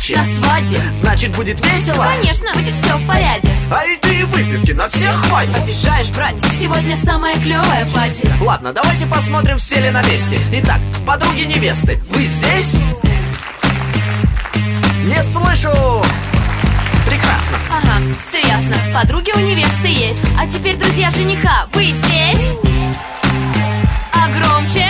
вообще? На свадьбе. Значит, будет весело? Конечно, будет все в порядке. А еды и выпивки на всех хватит. Обижаешь, братик, сегодня самая клевая пати. Ладно, давайте посмотрим, все ли на месте. Итак, подруги невесты, вы здесь? Не слышу. Прекрасно. Ага, все ясно, подруги у невесты есть. А теперь друзья жениха, вы здесь? А громче?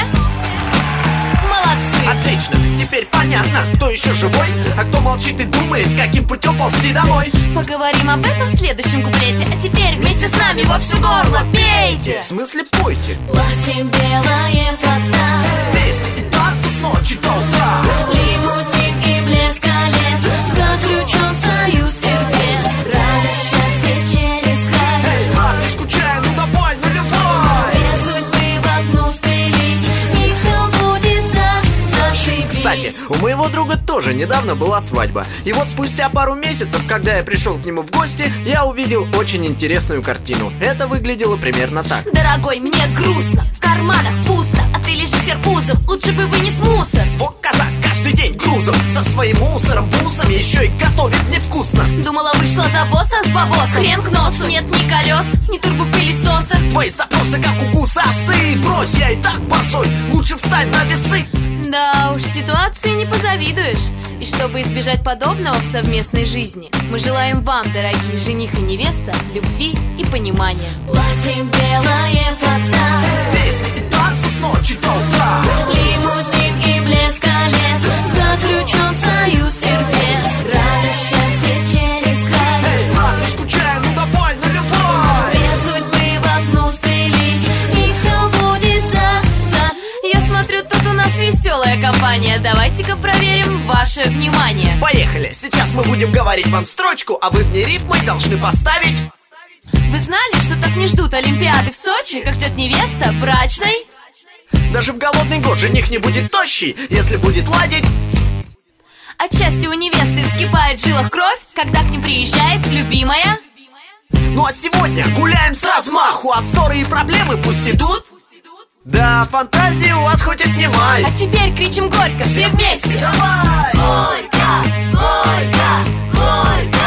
Молодцы. Отлично, теперь понятно, кто еще живой, а кто молчит и думает, каким путем ползти домой. Поговорим об этом в следующем куплете. А теперь вместе с нами во всю горло пейте. В смысле пойте? Платье белое вода, Песни и танцы с ночи до утра. лимузин и блеск колец, заключен союз сердец. Радость, счастье через край. Эй, не скучай, ну давай, наливай. Две судьбы в одну сплелись, и все будет зашибись. Кстати, у моего друга тоже недавно была свадьба. И вот спустя пару месяцев, когда я пришел к нему в гости, я увидел очень интересную картину. Это выглядело примерно так. Дорогой, мне грустно, в карманах пусто, а ты лежишь карпузом, лучше бы вынес мусор. Вот казак каждый день грузом со своим мусором, бусами, еще и готовит невкусно. Думала, вышла за босса с бабоса. Хрен к носу, нет ни колес, ни турбопылесоса. Твои запросы как укус осы. Брось, я и так босой, лучше встань на весы. Да уж, ситуации не позавидуешь. И чтобы избежать подобного в совместной жизни, мы желаем вам, дорогие жених и невеста, любви и понимания. Платье белое вода, Песни и танцы с ночи до утра. лимузин и блеск колец, заключен союз сердец. Радость, счастье через край. Эй, не скучай, ну давай, наливай. Две судьбы в одну сплелись, и все будет за. Я смотрю, тут у нас веселая компания. Давайте-ка проверим ваше внимание. Поехали, сейчас мы будем говорить вам строчку, а вы в ней рифмой должны поставить. Вы знали, что так не ждут Олимпиады в Сочи, как ждет невеста брачной? Даже в голодный год жених не будет тощий, если будет ладить с... Отчасти у невесты вскипает в жилах кровь, когда к ним приезжает любимая. Ну а сегодня гуляем с размаху, а ссоры и проблемы пусть идут. Да, фантазии у вас хоть отнимай. А теперь кричим горько, все вместе. Давай! Горько, горько, горько.